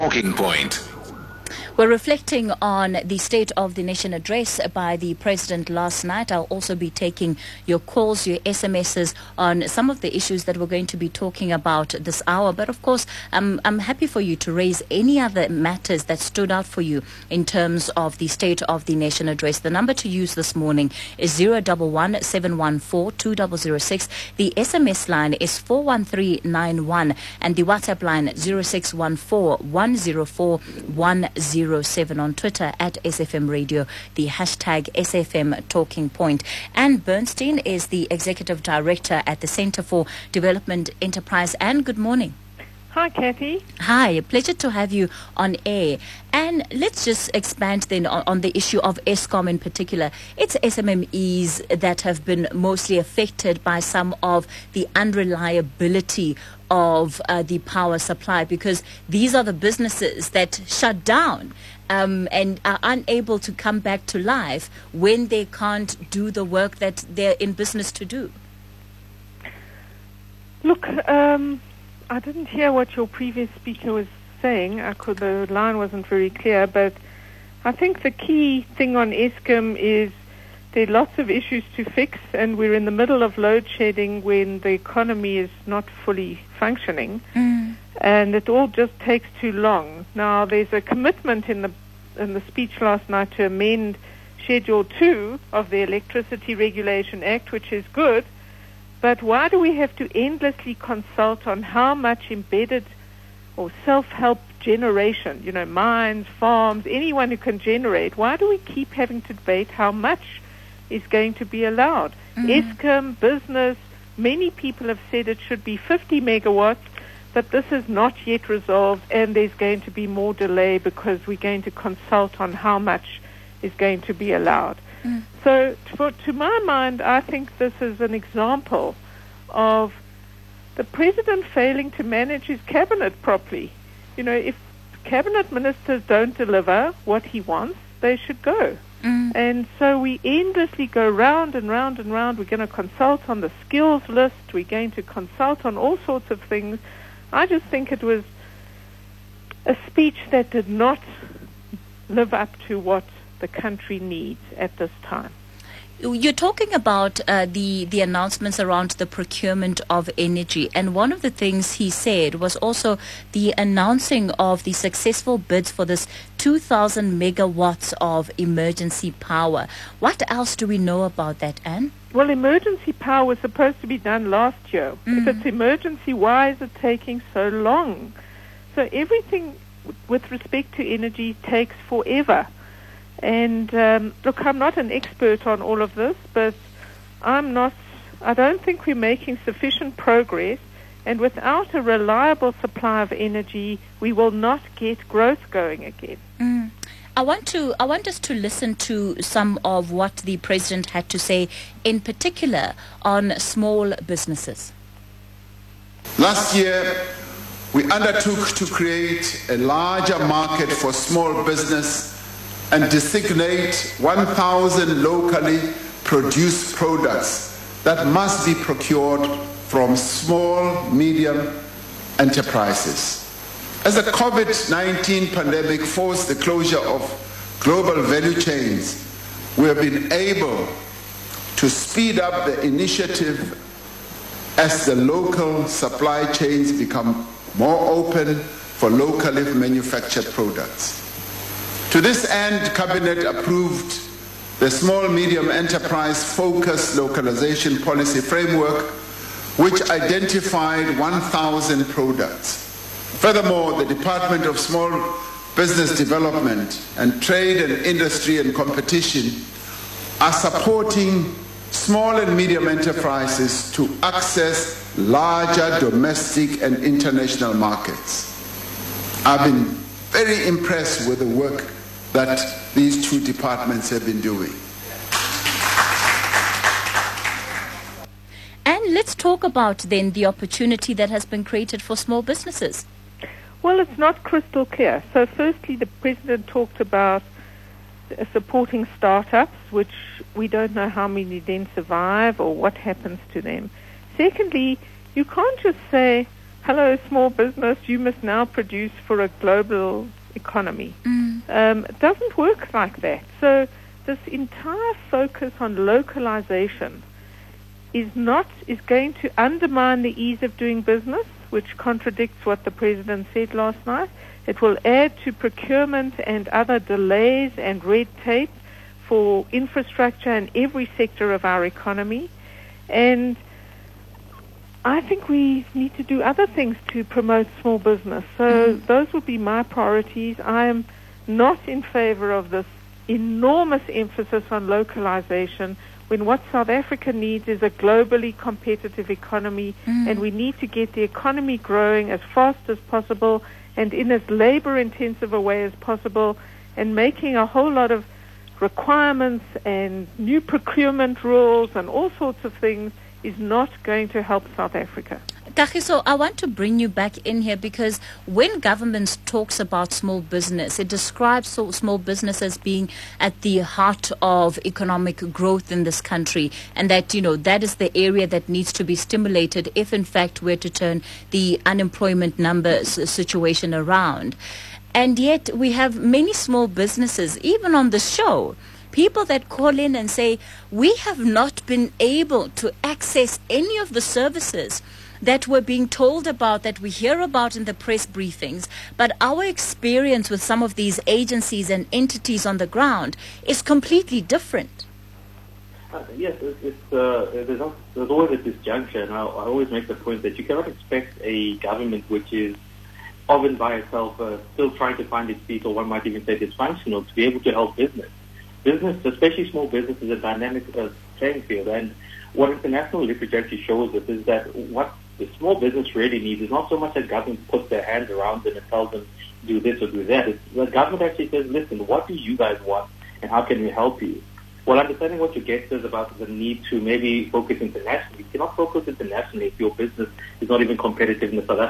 Talking Point. We're reflecting on the State of the Nation address by the President last night. I'll also be taking your calls, your SMSs on some of the issues that we're going to be talking about this hour. But of course, I'm happy for you to raise any other matters that stood out for you in terms of the State of the Nation address. The number to use this morning is 011 714 2006. The SMS line is 41391 and the WhatsApp line 0614 104 107. On Twitter at SFM Radio, the hashtag SFM Talking Point. Anne Bernstein is the Executive Director at the Center for Development Enterprise. Anne, good morning. Hi, Kathy. Hi, a pleasure to have you on air. And let's just expand then on the issue of Eskom in particular. It's SMMEs that have been mostly affected by some of the unreliability of the power supply, because these are the businesses that shut down and are unable to come back to life when they can't do the work that they're in business to do. Look, I didn't hear what your previous speaker was saying. The line wasn't very clear, but I think the key thing on Eskom is there are lots of issues to fix, and we're in the middle of load shedding when the economy is not fully functioning, and it all just takes too long. Now, there's a commitment in the speech last night to amend Schedule 2 of the Electricity Regulation Act, which is good. But why do we have to endlessly consult on how much embedded or self-help generation, mines, farms, anyone who can generate, why do we keep having to debate how much is going to be allowed? Eskom, business, many people have said it should be 50 megawatts, but this is not yet resolved, and there's going to be more delay because we're going to consult on how much is going to be allowed. So, to my mind, I think this is an example of the president failing to manage his cabinet properly. If cabinet ministers don't deliver what he wants, they should go. And so we endlessly go round and round and round. We're going to consult on the skills list. We're going to consult on all sorts of things. I just think it was a speech that did not live up to what the country needs at this time. You're talking about the announcements around the procurement of energy, and one of the things he said was also the announcing of the successful bids for this 2,000 megawatts of emergency power. What else do we know about that, Anne? Well, emergency power was supposed to be done last year. If it's emergency, why is it taking so long? So everything with respect to energy takes forever. And look, I'm not an expert on all of this, but I don't think we're making sufficient progress, and without a reliable supply of energy, we will not get growth going again. I want us to listen to some of what the president had to say, in particular on small businesses. Last year, we undertook to create a larger market for small business and designate 1,000 locally produced products that must be procured from small, medium enterprises. As the COVID-19 pandemic forced the closure of global value chains, we have been able to speed up the initiative as the local supply chains become more open for locally manufactured products. To this end, Cabinet approved the Small Medium Enterprise Focused Localization Policy Framework, which identified 1,000 products. Furthermore, the Department of Small Business Development and Trade and Industry and Competition are supporting small and medium enterprises to access larger domestic and international markets. I've been very impressed with the work that these two departments have been doing. And let's talk about then the opportunity that has been created for small businesses. Well, it's not crystal clear. So firstly, the president talked about supporting startups, which we don't know how many then survive or what happens to them. Secondly, you can't just say, hello, small business, you must now produce for a global economy. It doesn't work like that. So this entire focus on localization is going to undermine the ease of doing business, which contradicts what the President said last night. It will add to procurement and other delays and red tape for infrastructure in every sector of our economy. And I think we need to do other things to promote small business. So those would be my priorities. I am not in favor of this enormous emphasis on localization when what South Africa needs is a globally competitive economy, and we need to get the economy growing as fast as possible and in as labor-intensive a way as possible, and making a whole lot of requirements and new procurement rules and all sorts of things is not going to help South Africa. Kagiso, I want to bring you back in here because when government talks about small business, it describes small business as being at the heart of economic growth in this country, and that, that is the area that needs to be stimulated if, in fact, we're to turn the unemployment numbers situation around. And yet we have many small businesses, even on the show, people that call in and say, we have not been able to access any of the services that we're being told about, that we hear about in the press briefings, but our experience with some of these agencies and entities on the ground is completely different. Yes, there's always a disjunction. I always make the point that you cannot expect a government which is often by itself, still trying to find its feet, or one might even say dysfunctional, to be able to help business. Business, especially small business, is a dynamic playing field, and what international literature actually shows us is that what the small business really needs is not so much that government puts their hands around them and tells them do this or do that. It's the government actually says, listen, what do you guys want and how can we help you? Well, understanding what your guest says about the need to maybe focus internationally. You cannot focus internationally if your business is not even competitive in the South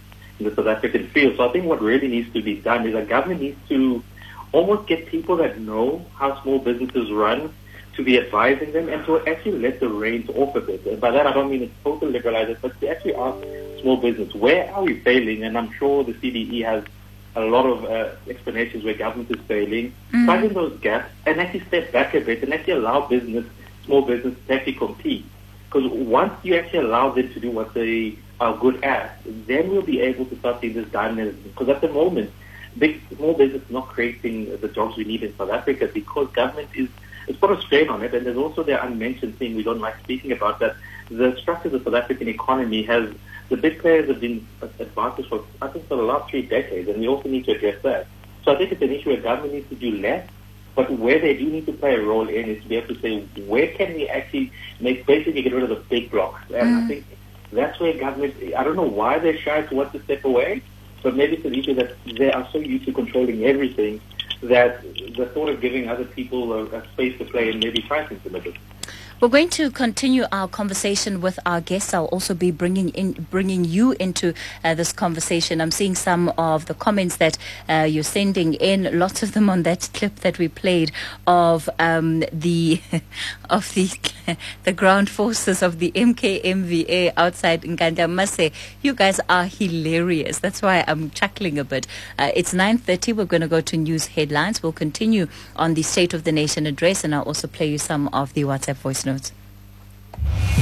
African field. So I think what really needs to be done is the government needs to almost get people that know how small businesses run to be advising them and to actually let the reins off a bit. And by that I don't mean it's totally liberalized, but to actually ask small business, where are we failing? And I'm sure the CDE has a lot of explanations where government is failing. Find in those gaps and actually step back a bit and actually allow small business to actually compete. Because once you actually allow them to do what they are good at, then we'll be able to start seeing this dynamism. Because at the moment, small business is not creating the jobs we need in South Africa because government it's put a strain on it, and there's also the unmentioned thing we don't like speaking about, that the structure of the South African economy the big players have been advantaged for, I think, for the last 3 decades, and we also need to address that. So I think it's an issue where government needs to do less, but where they do need to play a role in is to be able to say, where can we actually basically get rid of the big blocks? And I think that's where government, I don't know why they're shy to want to step away, but maybe it's an issue that they are so used to controlling everything that the thought of giving other people a space to play and maybe try things a little bit. We're going to continue our conversation with our guests. I'll also be bringing you into this conversation. I'm seeing some of the comments that you're sending in, lots of them on that clip that we played of the ground forces of the MKMVA outside Nkandla. I must say, you guys are hilarious. That's why I'm chuckling a bit. It's 9:30. We're going to go to news headlines. We'll continue on the State of the Nation address, and I'll also play you some of the WhatsApp voice notes.